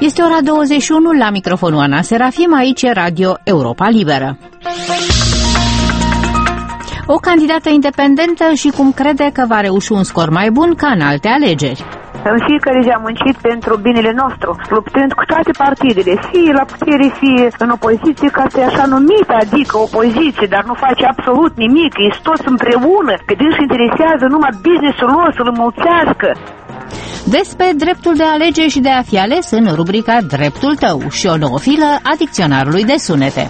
Este ora 21, la microfonul Ana Serafim, aici Radio Europa Liberă. O candidată independentă și cum crede că va reuși un scor mai bun ca în alte alegeri. În fiecare zi am muncit pentru binele nostru, luptând cu toate partidele, fie la putere, fie în opoziție, ca să-i așa numită, adică opoziție, dar nu face absolut nimic, ei toți împreună, că dânși interesează numai business-ul lor să-l înmulțească. Despre dreptul de a alege și de a fi ales în rubrica Dreptul tău și o nouă filă a dicționarului de sunete.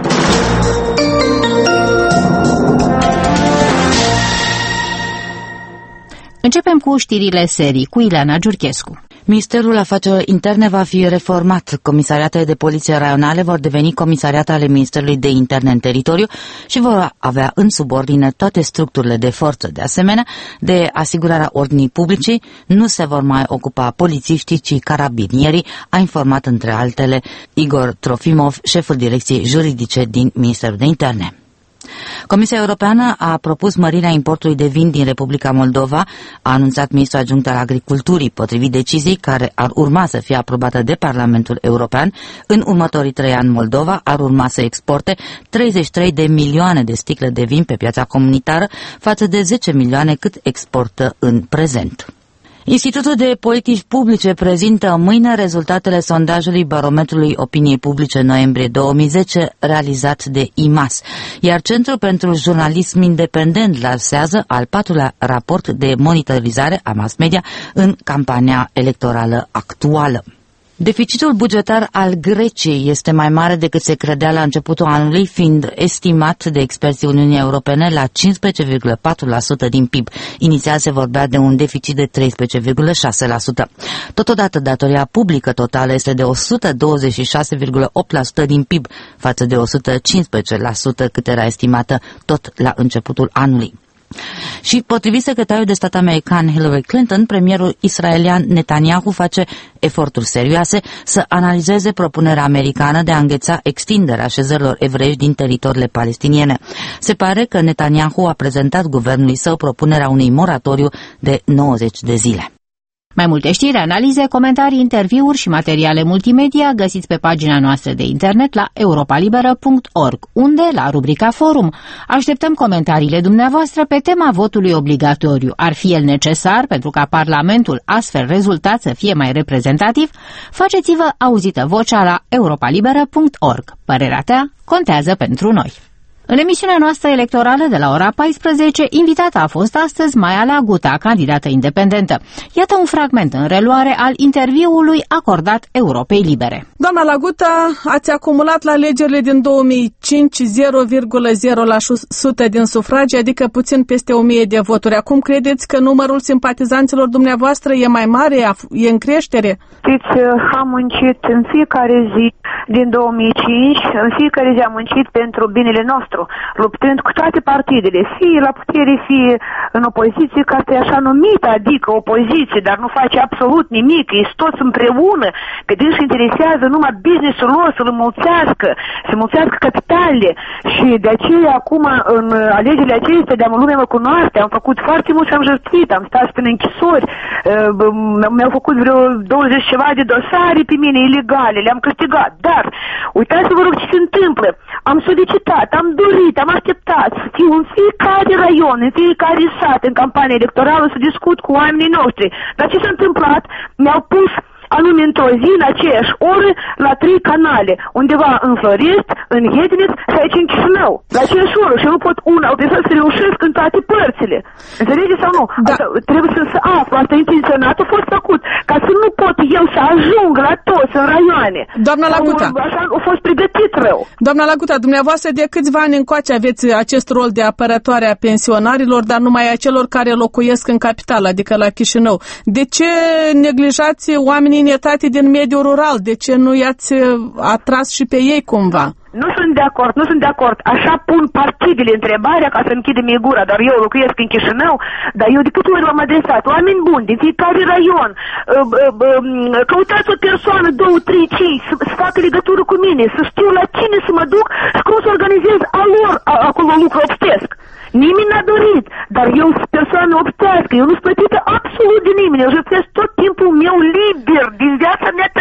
Începem cu știrile serii cu Ileana Giurchescu. Ministerul Afacerilor Interne va fi reformat. Comisariatele de poliție raionale vor deveni comisariate ale Ministerului de Interne în teritoriu și vor avea în subordine toate structurile de forță. De asemenea, de asigurarea ordinii publice nu se vor mai ocupa polițiștii, ci carabinierii, a informat între altele Igor Trofimov, șeful direcției juridice din Ministerul de Interne. Comisia Europeană a propus mărirea importului de vin din Republica Moldova, a anunțat ministrul adjunct al Agriculturii. Potrivit deciziei care ar urma să fie aprobată de Parlamentul European, în următorii 3 ani Moldova ar urma să exporte 33 de milioane de sticle de vin pe piața comunitară, față de 10 milioane cât exportă în prezent. Institutul de Politici Publice prezintă mâine rezultatele sondajului Barometrului Opiniei Publice noiembrie 2010 realizat de IMAS, iar Centrul pentru Jurnalism Independent lansează al 4-lea raport de monitorizare a mass media în campania electorală actuală. Deficitul bugetar al Greciei este mai mare decât se credea la începutul anului, fiind estimat de experții Uniunii Europene la 15,4% din PIB. Inițial se vorbea de un deficit de 13,6%. Totodată, datoria publică totală este de 126,8% din PIB, față de 115% cât era estimată tot la începutul anului. Și potrivit secretarului de stat american Hillary Clinton, premierul israelian Netanyahu face eforturi serioase să analizeze propunerea americană de a îngheța extinderea așezărilor evreiești din teritoriile palestiniene. Se pare că Netanyahu a prezentat guvernului său propunerea unui moratoriu de 90 de zile. Mai multe știri, analize, comentarii, interviuri și materiale multimedia găsiți pe pagina noastră de internet la europalibera.org, unde, la rubrica Forum, așteptăm comentariile dumneavoastră pe tema votului obligatoriu. Ar fi el necesar pentru ca Parlamentul astfel rezultat să fie mai reprezentativ? Faceți-vă auzită vocea la europalibera.org. Părerea ta contează pentru noi. În emisiunea noastră electorală de la ora 14, invitata a fost astăzi Maia Laguta, candidată independentă. Iată un fragment în reluare al interviului acordat Europei Libere. Doamna Laguta, ați acumulat la alegerile din 2005 0,0% din sufragi, adică puțin peste 1000 de voturi. Acum credeți că numărul simpatizanților dumneavoastră e mai mare, e în creștere? Știți, am muncit în fiecare zi din 2005, în fiecare zi am muncit pentru binele nostru, luptând cu toate partidele, fie la putere, fie în opoziție, ca să-i așa numită, adică opoziție, dar nu face absolut nimic, ei toți împreună, că dânși interesează numai business-ul lor, să-l înmulțească, să mulțească capitalele. Și de aceea, acum, în alegerile acestea, de-a lumea mă cunoaște, am făcut foarte mult și am jertfit, am stat până închisori, mi-au făcut vreo 20 ceva de dosare pe mine ilegale, le-am câștigat, dar uitați-vă rog ce se întâmplă. Am solicitat, am dorit, am așteptat să fiu în fiecare raion, în fiecare sat, în campanie electorală, să discut cu oamenii noștri. Dar ce s-a întâmplat? Mi-au pus anume într-o zi, în aceeași oră, la 3 canale, undeva în Florist, în Hedinit și aici în Chișinău. La aceeași oră și nu pot trebuie să reușesc în toate părțile. Înțelegeți sau nu? Da. Asta, trebuie să aflu, asta intenționat a fost făcut, ca să nu pot eu să ajung la toți în raioane. Doamna Laguta. Așa a fost pregătit rău. Doamna Laguta, dumneavoastră de câțiva ani încoace aveți acest rol de apărătoare a pensionarilor, dar numai a celor care locuiesc în capitală, adică la Chișinău. De ce neglijați oamenii netate din mediul rural? De ce nu i-ați atras și pe ei cumva? Nu sunt de acord. Așa pun partidele întrebarea ca să închidem mie gura, dar eu locuiesc în Chișinău, dar eu de câte ori l-am adresat, oameni buni din fiecare raion, căutați o persoană, 2, 3, 5, să facă legătură cu mine, să știu la cine să mă duc și cum să organizez acolo lucru obstesc. Nimeni n-a dorit, dar eu sunt persoană obstească, eu nu sunt plătită absolut de nimeni, eu jertfesc tot timpul meu liber, din viața mea personală.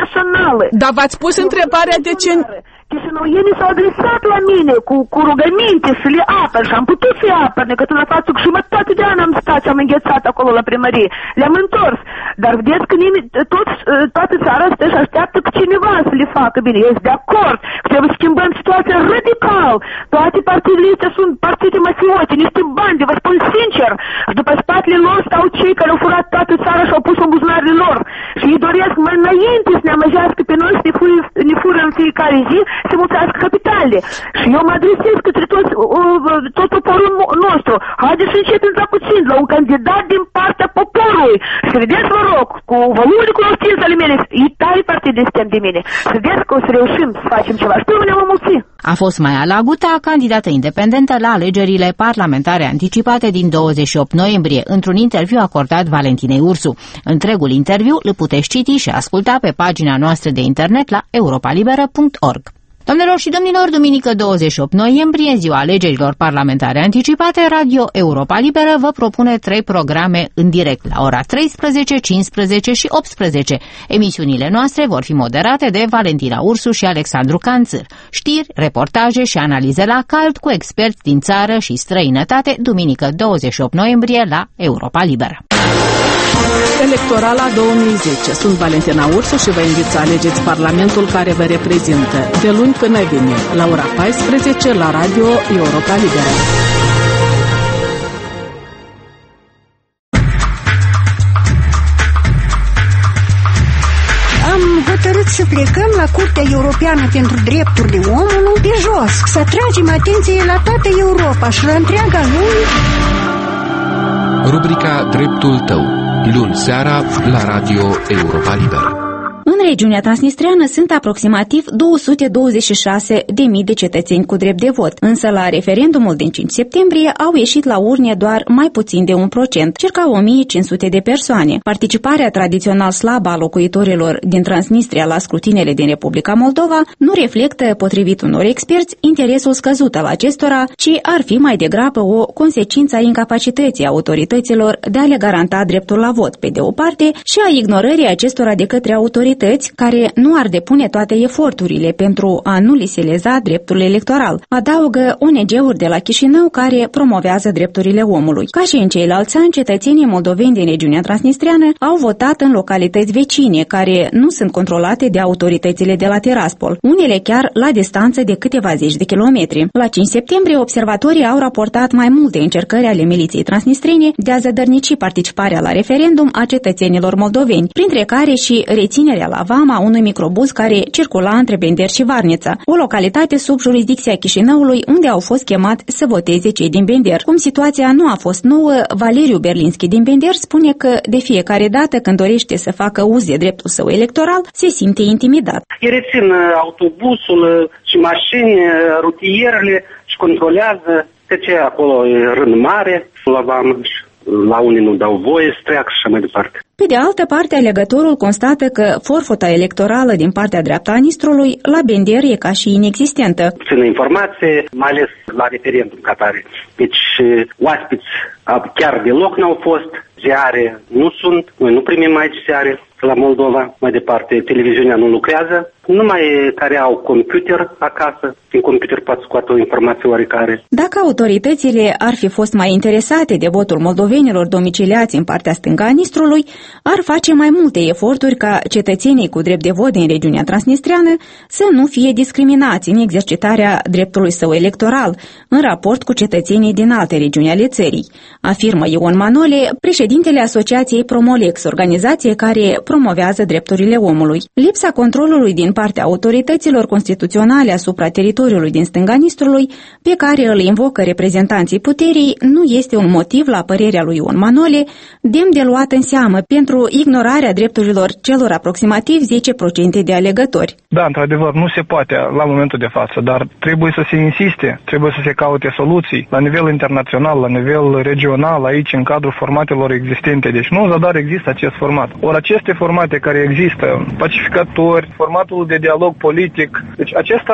națională. Dar v-ați pus întrebarea de ce... Chișinăuienii s-au adresat la mine cu rugăminte să le apăr și am putut să le apăr, decât în față cu jumătate de an am stat și am înghețat acolo la primărie. Le-am întors. Dar vedeți că toată țara asta își așteaptă cu cineva să le facă bine. Eu sunt de acord. Trebuie să schimbăm situația radical. Toate partidele astea sunt partide mafiote, niște bande, vă spun sincer. Și după spatele lor stau cei care au furat toată țara și au pus în buzunarele lor. Și ei doresc mai înainte să ne amăjească pe noi, să ne fură în fiecare zi, să mulțească capitalele. Și eu mă adresez către tot poporul nostru. Haideți să începem la puțin, la un candidat din partea poporului. Să vedeți, vă rog, cu vălul cunoștință ale mele, e tare partide suntem de mine. Să vedeți că o să reușim să facem ceva. Și pe mine mă mulți. A fost Maia Laguta, candidată independentă la alegerile parlamentare anticipate din 28 noiembrie, într-un interviu acordat Valentinei Ursu. Întregul interviu îl puteți citi și asculta pe pagina noastră de internet la europalibera.org. Doamnelor și domnilor, duminică 28 noiembrie, ziua alegerilor parlamentare anticipate, Radio Europa Liberă vă propune 3 programe în direct la ora 13, 15 și 18. Emisiunile noastre vor fi moderate de Valentina Ursu și Alexandru Canțăr. Știri, reportaje și analize la cald cu experți din țară și străinătate, duminică 28 noiembrie la Europa Liberă. Electorala 2010. Sunt Valentina Ursu și vă invit să alegeți Parlamentul care vă reprezintă de luni până vineri, la ora 14 la Radio Europa Liberă. Am hotărât să plecăm la Curtea Europeană pentru Drepturile Omului pe jos, să atragem atenție la toată Europa și la întreaga lume. Rubrica Dreptul tău, luni seara la Radio Europa Liberă. În regiunea transnistreană sunt aproximativ 226.000 de cetățeni cu drept de vot, însă la referendumul din 5 septembrie au ieșit la urne doar mai puțin de 1%, circa 1.500 de persoane. Participarea tradițional slabă a locuitorilor din Transnistria la scrutinele din Republica Moldova nu reflectă, potrivit unor experți, interesul scăzut al acestora, ci ar fi mai degrabă o consecință a incapacității autorităților de a le garanta dreptul la vot, pe de o parte, și a ignorării acestora de către autorități care nu ar depune toate eforturile pentru a nu li se leza dreptul electoral, adaugă ONG-uri de la Chișinău care promovează drepturile omului. Ca și în ceilalți ani, cetățenii moldoveni din regiunea transnistreană au votat în localități vecine, care nu sunt controlate de autoritățile de la Tiraspol, unele chiar la distanță de câteva zeci de kilometri. La 5 septembrie, observatorii au raportat mai multe încercări ale miliției transnistrene de a zădărnici participarea la referendum a cetățenilor moldoveni, printre care și reținerea la vama unui microbuz care circula între Bender și Varnița, o localitate sub jurisdicția Chișinăului unde au fost chemați să voteze cei din Bender. Cum situația nu a fost nouă, Valeriu Berlinski din Bender spune că de fiecare dată când dorește să facă uz de dreptul său electoral, se simte intimidat. Ei rețin autobusul și mașini, rutierele și controlează de ce acolo e rând mare la vamă și la unii nu dau voie să treacă și așa mai departe. Pe de altă parte, alegătorul constată că forfota electorală din partea dreaptă a Nistrului la Bender e ca și inexistentă. Puțină informație, mai ales la referendum ca tare. Deci oaspeți chiar deloc n-au fost, ziare nu sunt, noi nu primim aici ziare la Moldova, mai departe televiziunea nu lucrează, numai care au computer acasă, din computer poate scoate o informație oarecare. Dacă autoritățile ar fi fost mai interesate de votul moldovenilor domiciliați în partea stângă a Nistrului, ar face mai multe eforturi ca cetățenii cu drept de vot din regiunea transnistreană să nu fie discriminați în exercitarea dreptului său electoral, în raport cu cetățenii din alte regiuni ale țării, afirmă Ion Manole, președintele Asociației Promolex, organizație care promovează drepturile omului. Lipsa controlului din partea autorităților constituționale asupra teritoriului din stânga Nistrului, pe care îl invocă reprezentanții puterii, nu este un motiv, la părerea lui Ion Manole, demn de luat în seamă pentru ignorarea drepturilor celor aproximativ 10% de alegători. Da, într-adevăr, nu se poate la momentul de față, dar trebuie să se insiste, trebuie să se caute soluții la nivel internațional, la nivel regional, aici, în cadrul formatelor existente. Deci nu în zadar există acest format. Ori aceste formate care există, pacificatori, formatul de dialog politic, deci acesta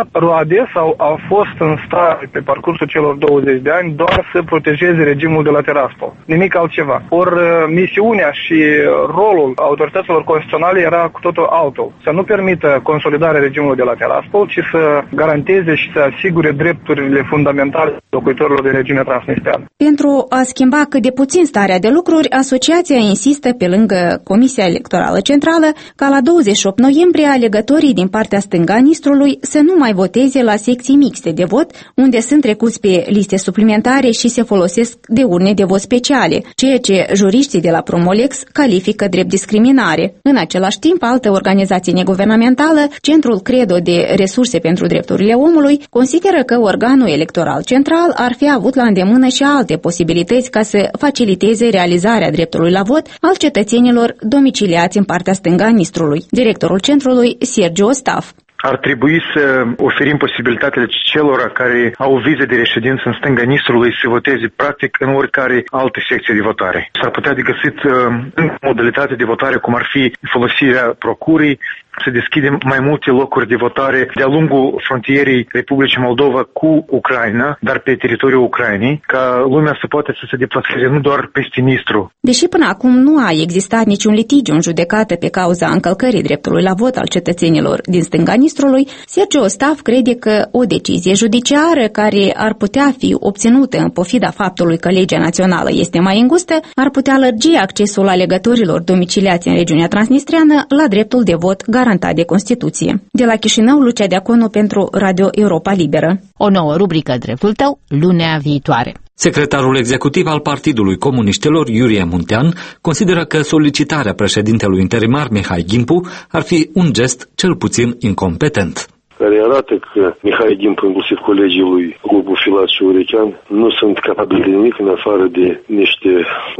adesea a fost în stare pe parcursul celor 20 de ani doar să protejeze regimul de la Tiraspol. Nimic altceva. Ori misiunea și rolul autorităților constituționale era cu totul altul. Să nu permită consolidarea regimului de la Tiraspol, ci să garanteze și să asigure drepturile fundamentale locuitorilor de regiunea transnistreană. Pentru a schimba cât de puțin starea de lucruri, asociația insistă pe lângă Comisia Electorală Centrală ca la 28 noiembrie alegătorii din partea stângă a Nistrului să nu mai voteze la secții mixte de vot, unde sunt trecuți pe liste suplimentare și se folosesc de urne de vot speciale, ceea ce juriștii de la Promolex califică drept discriminare. În același timp, altă organizație neguvernamentală, Centrul Credo de Resurse pentru Drepturile Omului, consideră că organul electoral central ar fi avut la îndemână și alte posibilități ca să faciliteze realizarea dreptului la vot al cetățenilor domiciliați în partea stângă a Nistrului. Directorul centrului, Sergiu Ostaf. Ar trebui să oferim posibilitatea celor care au vize de reședință în stânga Nistrului să voteze practic în oricare alte secție de votare. S-ar putea de găsit modalitate de votare cum ar fi folosirea procurii, să deschidem mai multe locuri de votare de-a lungul frontierei Republicii Moldova cu Ucraina, dar pe teritoriul Ucrainei, ca lumea să poată să se deplaseze nu doar peste Nistru. Deși până acum nu a existat niciun litigiu în judecată pe cauza încălcării dreptului la vot al cetățenilor din stânga Nistrului, Sergiu Ostaf crede că o decizie judiciară care ar putea fi obținută în pofida faptului că legea națională este mai îngustă, ar putea lărgi accesul alegătorilor domiciliați în regiunea transnistreană la dreptul de vot garantat de Constituție. De la Chișinău, Lucia Deaconu pentru Radio Europa Liberă. O nouă rubrică Dreptul tău, lunea viitoare. Secretarul executiv al Partidului Comuniștilor, Iurie Muntean, consideră că solicitarea președintelui interimar Mihai Gimpu ar fi un gest cel puțin incompetent. Care arată că Mihai Gimpu, inclusiv colegii lui Lubu Filat și Urechean, nu sunt capabili de nimic în afară de niște,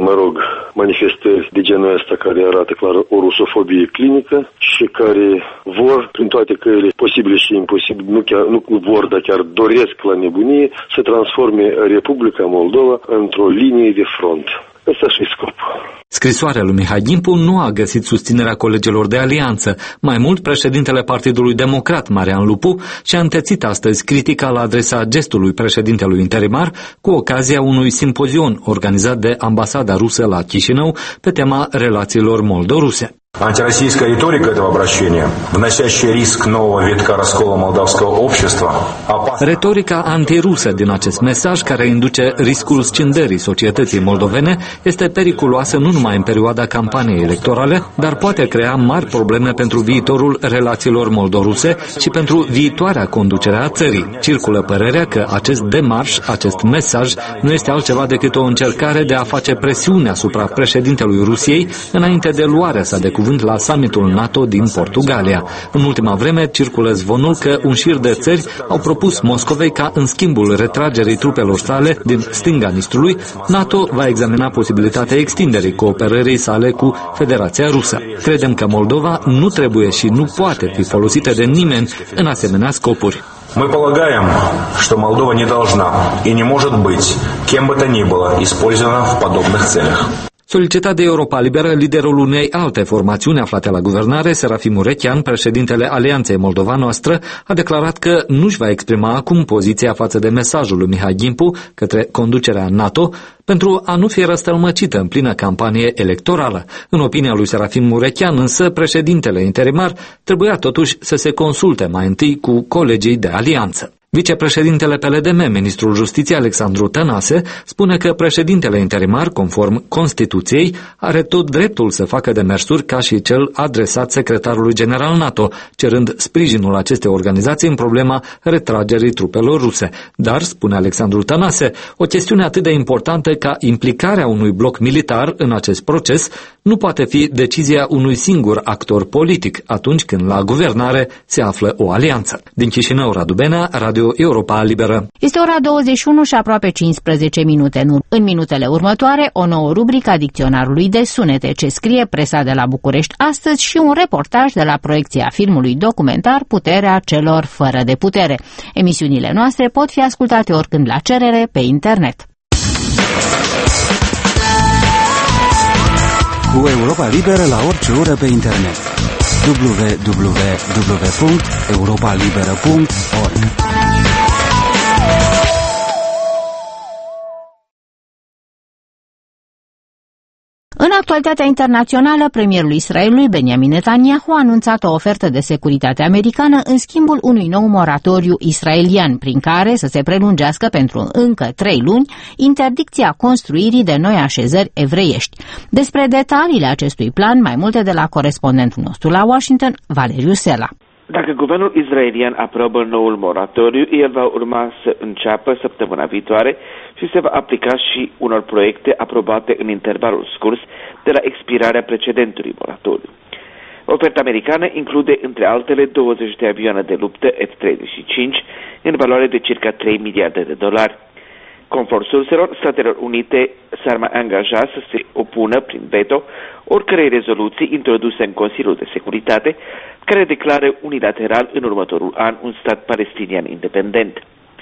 manifestări de genul ăsta care arată clar o rusofobie clinică și care vor, prin toate căile posibile și imposibile, nu vor, dar chiar doresc la nebunie, să transforme Republica Moldova într-o linie de front. Ăsta și scopul. Scrisoarea lui Mihai Gimpu nu a găsit susținerea colegilor de alianță. Mai mult, președintele Partidului Democrat, Marian Lupu, și-a întețit astăzi critica la adresa gestului președintelui interimar cu ocazia unui simpozion organizat de ambasada rusă la Chișinău pe tema relațiilor moldo-ruse. Антироссийская риторика этого обращения, вносящая риск нового витка раскола молдавского общества, retorica antirusă din acest mesaj, care induce riscul scindării societății moldovene, este periculoasă nu numai în perioada campaniei electorale, dar poate crea mari probleme pentru viitorul relațiilor moldoruse și pentru viitoarea conducere a țării. Circulă părerea că acest demarș, acest mesaj, nu este altceva decât o încercare de a face presiune asupra președintelui Rusiei înainte de luarea sa de cuvânt la summitul NATO din Portugalia. În ultima vreme circulă zvonul că un șir de țări au propus Moscovei ca în schimbul retragerii trupelor sale din stânga Nistrului, NATO va examina posibilitatea extinderii cooperării sale cu Federația Rusă. Credem că Moldova nu trebuie și nu poate fi folosită de nimeni în asemenea scopuri. Мы полагаем, что Молдова не должна и не может быть кем бы то ни было использована в подобных целях. Solicitat de Europa Liberă, liderul unei alte formațiuni aflate la guvernare, Serafim Urechean, președintele Alianței Moldova Noastră, a declarat că nu-și va exprima acum poziția față de mesajul lui Mihai Gimpu către conducerea NATO pentru a nu fi răstălmăcită în plină campanie electorală. În opinia lui Serafim Urechean, însă, președintele interimar trebuia totuși să se consulte mai întâi cu colegii de alianță. Vicepreședintele PLDM, ministrul Justiției Alexandru Tănase, spune că președintele interimar, conform Constituției, are tot dreptul să facă demersuri ca și cel adresat secretarului general NATO, cerând sprijinul acestei organizații în problema retragerii trupelor ruse. Dar, spune Alexandru Tănase, o chestiune atât de importantă ca implicarea unui bloc militar în acest proces nu poate fi decizia unui singur actor politic atunci când la guvernare se află o alianță. Din Chișinău, Radu Benea, Radio Europa Liberă. Este ora 21 și aproape 15 minute. În minutele următoare, o nouă rubrică a dicționarului de sunete, ce scrie presa de la București astăzi și un reportaj de la proiecția filmului documentar Puterea celor fără de putere. Emisiunile noastre pot fi ascultate oricând la cerere pe internet. cu Europa Liberă la orice oră pe internet. www.europalibera.org. În actualitatea internațională, premierul Israelului Benjamin Netanyahu a anunțat o ofertă de securitate americană în schimbul unui nou moratoriu israelian, prin care să se prelungească pentru încă 3 luni interdicția construirii de noi așezări evreiești. Despre detaliile acestui plan, mai multe de la corespondentul nostru la Washington, Valeriu Sela. Dacă guvernul israelian aprobă noul moratoriu, el va urma să înceapă săptămâna viitoare și se va aplica și unor proiecte aprobate în intervalul scurs de la expirarea precedentului moratoriu. Oferta americană include, între altele, 20 de avioane de luptă F-35 în valoare de circa 3 miliarde de dolari. Conform surselor, Statele Unite s-ar mai angaja să se opună prin veto oricărei rezoluții introduse în Consiliul de Securitate care declară unilateral în următorul an un stat palestinian independent.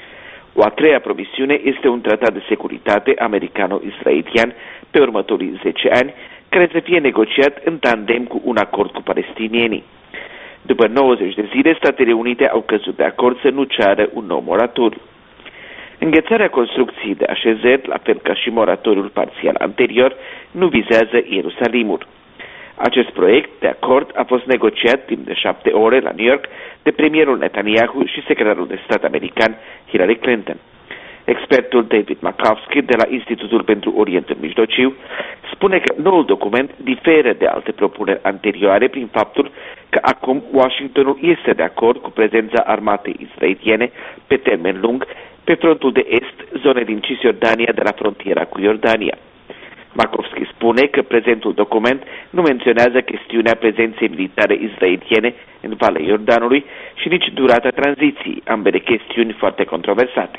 O a treia promisiune este un tratat de securitate americano-israelian pe următorii 10 ani, care să fie negociat în tandem cu un acord cu palestinienii. După 90 de zile, Statele Unite au căzut de acord să nu ceară un nou moratoriu. Înghețarea construcției de așezări, la fel ca și moratoriul parțial anterior, nu vizează Ierusalimul. Acest proiect de acord a fost negociat timp de 7 ore la New York de premierul Netanyahu și secretarul de stat american Hillary Clinton. Expertul David Makovsky de la Institutul pentru Orientul Mijlociu spune că noul document diferă de alte propuneri anterioare prin faptul că acum Washingtonul este de acord cu prezența armatei israeliene pe termen lung pe frontul de est, zone din Cisjordania de la frontiera cu Iordania. Makovsky spune că prezentul document nu menționează chestiunea prezenței militare israeliene în Valea Iordanului și nici durata tranziției, ambele chestiuni foarte controversate.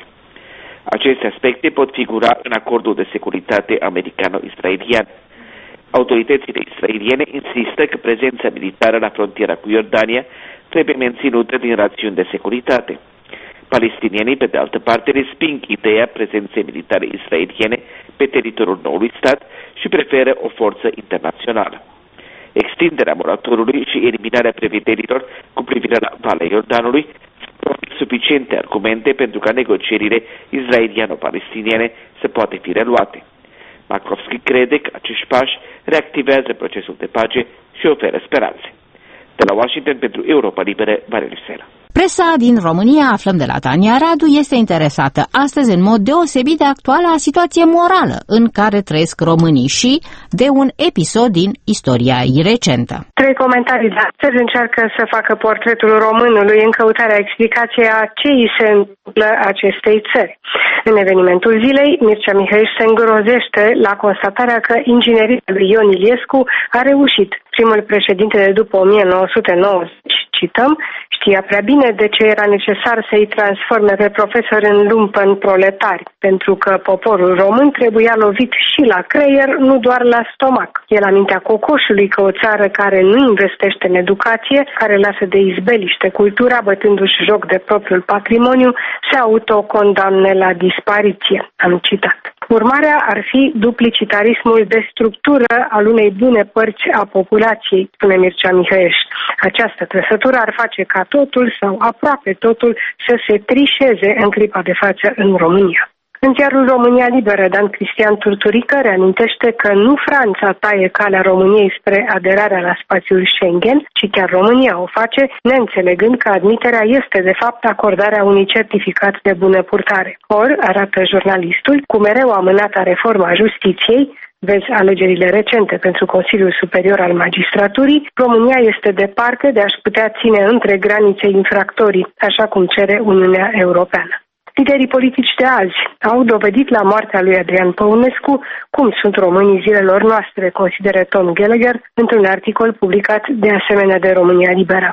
Aceste aspecte pot figura în acordul de securitate americano-israelian. Autoritățile israeliene insistă că prezența militară la frontiera cu Iordania trebuie menținută din rațiuni de securitate. Palestinienii, pe de altă parte, resping ideea prezenței militare israeliene pe teritoriul noului stat și preferă o forță internațională. Extinderea moratoriului și eliminarea prevederilor cu privire la Valea Iordanului sunt suficiente argumente pentru ca negocierile israeliano-palestiniene să poate fi reluate. Makovsky crede că acești pași reactivează procesul de pace și oferă speranțe. De la Washington pentru Europa Liberă, Valeriu Sela. Presa din România, aflăm de la Tania Radu, este interesată astăzi în mod deosebit de actuală situație morală în care trăiesc românii și de un episod din istoria ei recentă. 3 comentarii de astăzi încearcă să facă portretul românului în căutarea explicației a ce îi se întâmplă acestei țări. În evenimentul zilei, Mircea Mihăiș se îngrozește la constatarea că ingineria lui Ion Iliescu a reușit. Primul președinte de după 1990, cităm, știa prea bine de ce era necesar să-i transforme pe profesori în lumpeni proletari, pentru că poporul român trebuia lovit și la creier, nu doar la stomac. El amintea cocoșului că o țară care nu investește în educație, care lasă de izbeliște cultura, bătându-și joc de propriul patrimoniu, se autocondamne la dispariție. Am citat. Urmarea ar fi duplicitarismul de structură al unei bune părți a populației, spune Mircea Mihăieș. Această trăsătură ar face ca totul sau aproape totul să se trișeze în clipa de față în România. În ziarul România Liberă, Dan Cristian Turturică reamintește că nu Franța taie calea României spre aderarea la spațiul Schengen, ci chiar România o face, neînțelegând că admiterea este de fapt acordarea unui certificat de bună purtare. Or, arată jurnalistul, cu mereu amânata reforma justiției, vezi alegerile recente pentru Consiliul Superior al Magistraturii, România este departe de a-și putea ține între granițe infractorii, așa cum cere Uniunea Europeană. Liderii politici de azi au dovedit la moartea lui Adrian Păunescu cum sunt românii zilelor noastre, consideră Tom Gallagher într-un articol publicat de asemenea de România Liberă.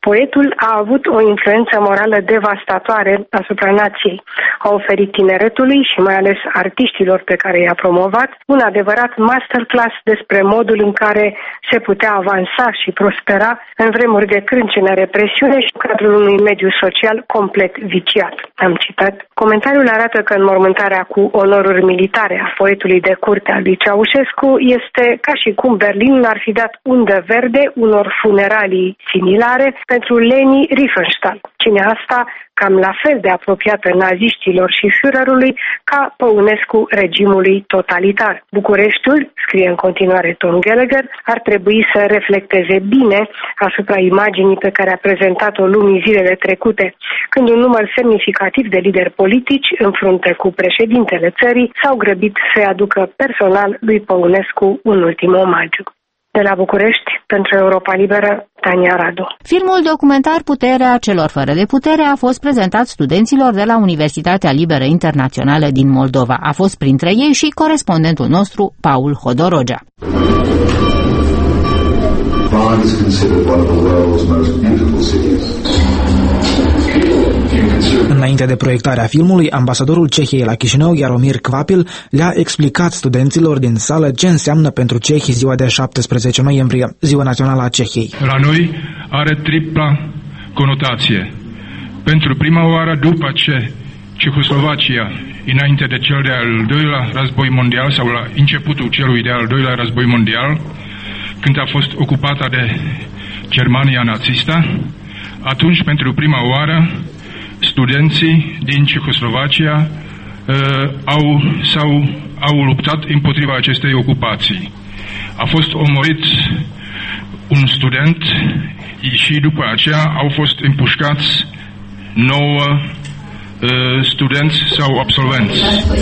Poetul a avut o influență morală devastatoare asupra nației. A oferit tineretului și mai ales artiștilor pe care i-a promovat un adevărat masterclass despre modul în care se putea avansa și prospera în vremuri de crâncenă, represiune și în cadrul unui mediu social complet viciat. Am citat. Comentariul arată că înmormântarea cu onoruri militare a poetului de curte al lui Ceaușescu este ca și cum Berlinul ar fi dat undă verde unor funeralii similare pentru Leni Riefenstahl. Cine asta cam la fel de apropiată naziștilor și Führerului ca Păunescu regimului totalitar. Bucureștiul, scrie în continuare Tom Gallagher, ar trebui să reflecteze bine asupra imaginii pe care a prezentat-o lumii zilele trecute, când un număr semnificativ de lideri politici, în frunte cu președintele țării, s-au grăbit să-i aducă personal lui Păunescu un ultim omagiu. De la București, pentru Europa Liberă, Tania Radu. Filmul documentar Puterea celor fără de putere a fost prezentat studenților de la Universitatea Liberă Internațională din Moldova. A fost printre ei și corespondentul nostru, Paul Hodorogea. Prague is considered one of the world's most beautiful cities. Înainte de proiectarea filmului, ambasadorul Cehiei la Chișinău, Jaromir Kvapil, le-a explicat studenților din sală ce înseamnă pentru cehi ziua de 17 noiembrie, Ziua Națională a Cehiei. La noi are tripla conotație. Pentru prima oară după ce Cehoslovacia, înainte de cel de-al doilea război mondial sau la începutul celui de-al doilea război mondial, când a fost ocupată de Germania nazistă, atunci pentru prima oară studenții din Cehoslovacia au luptat împotriva acestei ocupații. A fost omorât un student și după aceea au fost împușcați 9 studenți sau absolvenți.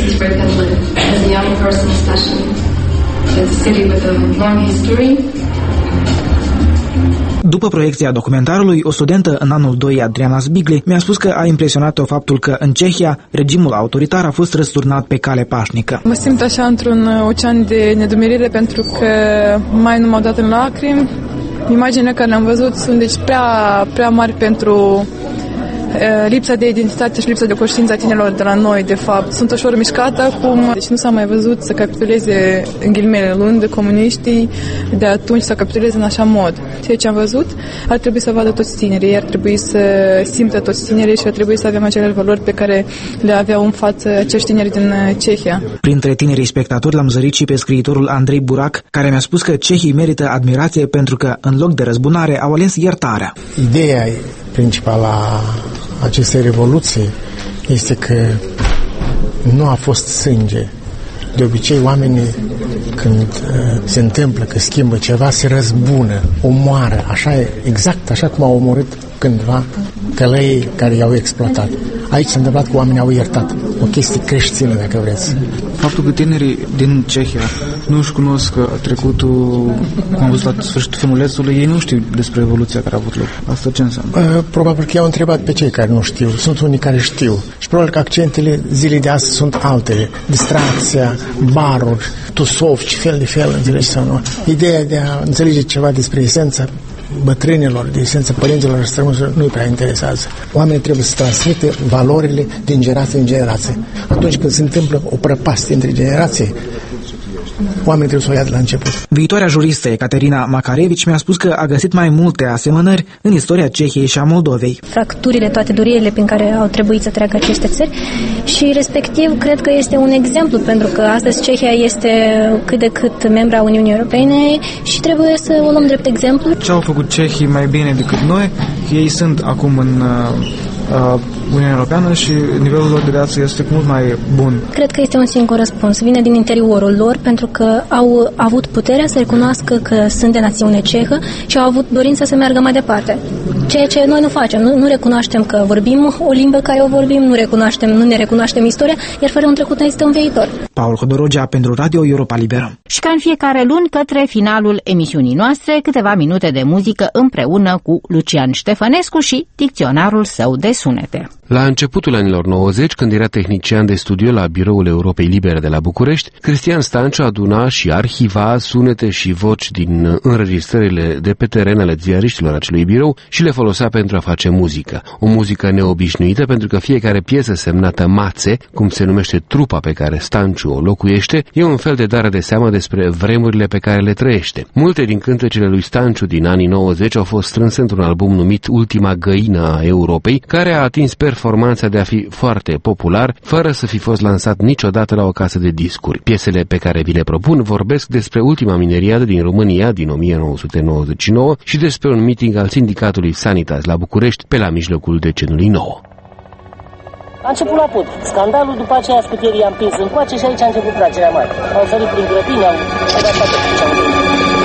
După proiecția documentarului, o studentă în anul 2, Adriana Zbigli, mi-a spus că a impresionat-o faptul că în Cehia regimul autoritar a fost răsturnat pe cale pașnică. Mă simt așa într-un ocean de nedumerire pentru că mai nu m-au dat în lacrimi. Imaginile care le-am văzut sunt deci prea mari pentru lipsa de identitate și lipsa de conștiință a tinerilor de la noi, de fapt. Sunt ușor mișcată acum, deci nu s-a mai văzut să capituleze, în ghilimele lunde, comuniștii de atunci să capituleze în așa mod. Ceea ce am văzut ar trebui să vadă toți tinerii, ar trebui să simtă toți tinerii și ar trebui să avem aceleași valori pe care le aveau în față acești tineri din Cehia. Printre tinerii spectatori l-am zărit și pe scriitorul Andrei Burac, care mi-a spus că cehii merită admirație pentru că, în loc de răzbunare, au ales iertarea. Ideea principală a acestei revoluții este că nu a fost sânge. De obicei, oamenii, când se întâmplă că schimbă ceva, se răzbună, omoară, exact așa cum au omorât cândva călăii care i-au exploatat. Aici s-a întâmplat că oamenii au iertat. O chestie creștină, dacă vreți. Faptul că tinerii din Cehia nu își cunosc trecutul, cum am văzut la sfârșitul filmulețului, ei nu știu despre evoluția care a avut loc. Asta ce înseamnă? Probabil că i-au întrebat pe cei care nu știu. Sunt unii care știu. Și probabil că accentele zilei de astăzi sunt altele. Distracția, baruri, tusovci, fel de fel, înțelegi sau nu? Ideea de a înțelege ceva despre esența bătrânilor, de esența părinților strămoși, nu-i prea interesează. Oamenii trebuie să transmită valorile din generație în generație. Atunci când se întâmplă o prăpastie între generații, oamenii trebuie să o ia de la început. Viitoarea juristă Ecaterina Macarevici mi-a spus că a găsit mai multe asemănări în istoria Cehiei și a Moldovei. Fracturile, toate duririle prin care au trebuit să treacă aceste țări și respectiv cred că este un exemplu pentru că astăzi Cehia este cât de cât membra Uniunii Europene și trebuie să o luăm drept exemplu. Ce au făcut cehii mai bine decât noi? Ei sunt acum în Uniunea Europeană și nivelul lor de viață este mult mai bun. Cred că este un singur răspuns. Vine din interiorul lor pentru că au avut puterea să recunoască că sunt de națiune cehă și au avut dorința să meargă mai departe. Ceea ce noi nu facem. Nu recunoaștem că vorbim o limbă care o vorbim, nu ne recunoaștem istoria, iar fără un trecut nu este un viitor. Paul Hodorogea pentru Radio Europa Liberă. Și ca în fiecare luni, către finalul emisiunii noastre, câteva minute de muzică împreună cu Lucian Ștefănescu și dicționarul său de sunete. La începutul anilor 90, când era tehnician de studio la Biroul Europei Libere de la București, Cristian Stanciu aduna și arhiva sunete și voci din înregistrările de pe teren ale ziariștilor acelui birou și le folosea pentru a face muzică. O muzică neobișnuită pentru că fiecare piesă semnată Mațe, cum se numește trupa pe care Stanciu o locuiește, e un fel de dare de seamă despre vremurile pe care le trăiește. Multe din cântecele lui Stanciu din anii 90 au fost strânse într-un album numit Ultima găină a Europei, care a atins performanța de a fi foarte popular, fără să fi fost lansat niciodată la o casă de discuri. Piesele pe care vi le propun vorbesc despre ultima mineriadă din România din 1999 și despre un meeting al sindicatului Sanitas la București pe la mijlocul decenului nou. A început la pod. Scandalul, după aceea scuterii am prins încoace și aici a început tragerea mare. Au sărit prin grădini, au dat toate ce au întâmplat.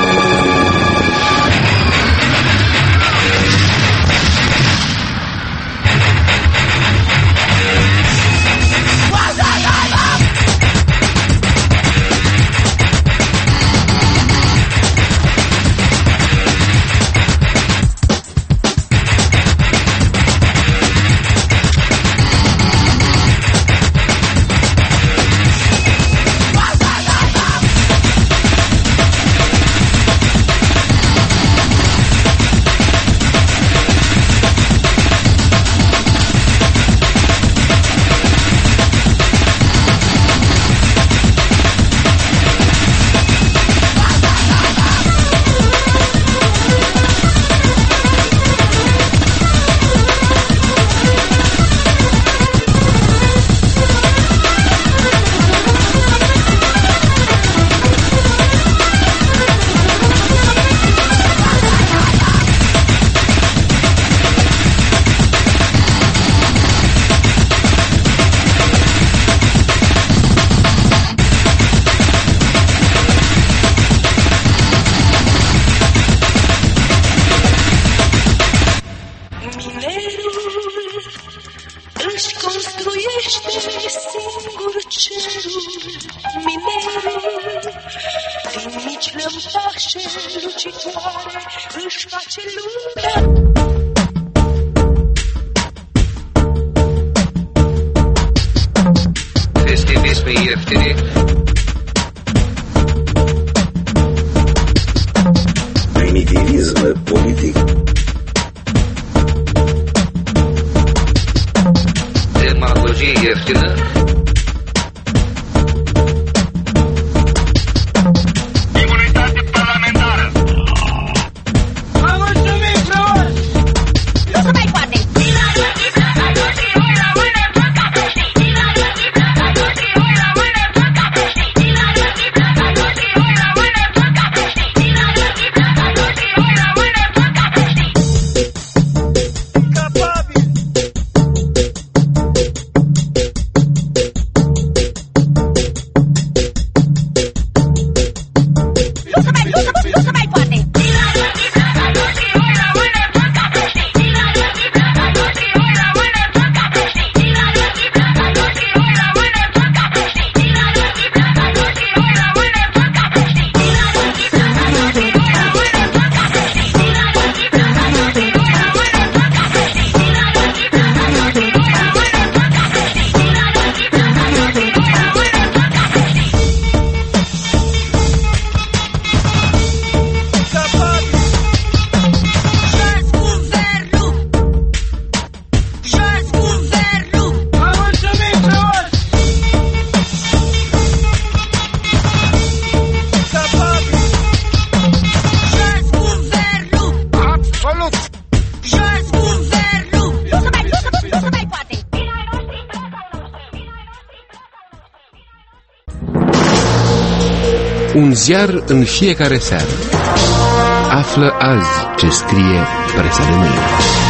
Primitivism politic. Demagogie ieftină. Imunitate parlamentară. Vă mulțumim frumos! Nu se mai poate! Un ziar în fiecare seară. Află azi ce scrie presa de mâine.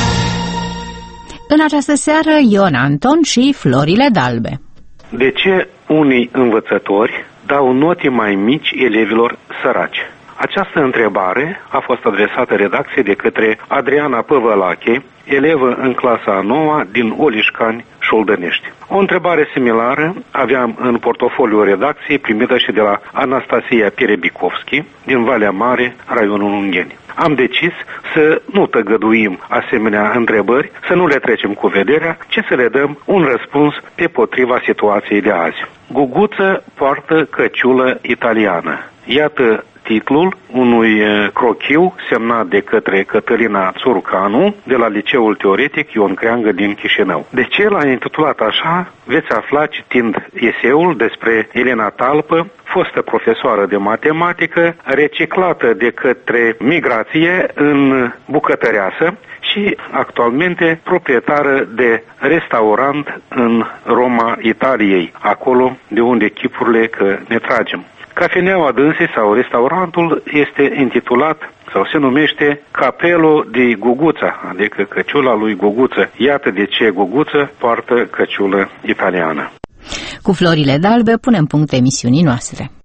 În această seară, Ion Anton și florile d'albe. De ce unii învățători dau note mai mici elevilor săraci? Această întrebare a fost adresată redacției de către Adriana Păvălache, elevă în clasa a 9 din Olișcani, Șoldănești. O întrebare similară aveam în portofoliul redacției primită și de la Anastasia Perebicovski din Valea Mare, raionul Ungheni. Am decis să nu tăgăduim asemenea întrebări, să nu le trecem cu vederea, ci să le dăm un răspuns pe potriva situației de azi. Guguță poartă căciulă italiană. Iată titlul unui crochiu semnat de către Cătălina Țurcanu de la Liceul Teoretic Ion Creangă din Chișinău. De ce l-a intitulat așa, veți afla citind eseul despre Elena Talpă, fostă profesoară de matematică, reciclată de către migrație în bucătăreasă și actualmente proprietară de restaurant în Roma, Italiei, acolo de unde chipurile că ne tragem. Cafeneaua dânsei sau restaurantul este intitulat sau se numește Capello di Guguța, adică căciula lui Guguță. Iată de ce Guguță poartă căciulă italiană. Cu florile d'albe punem punct emisiunii noastre.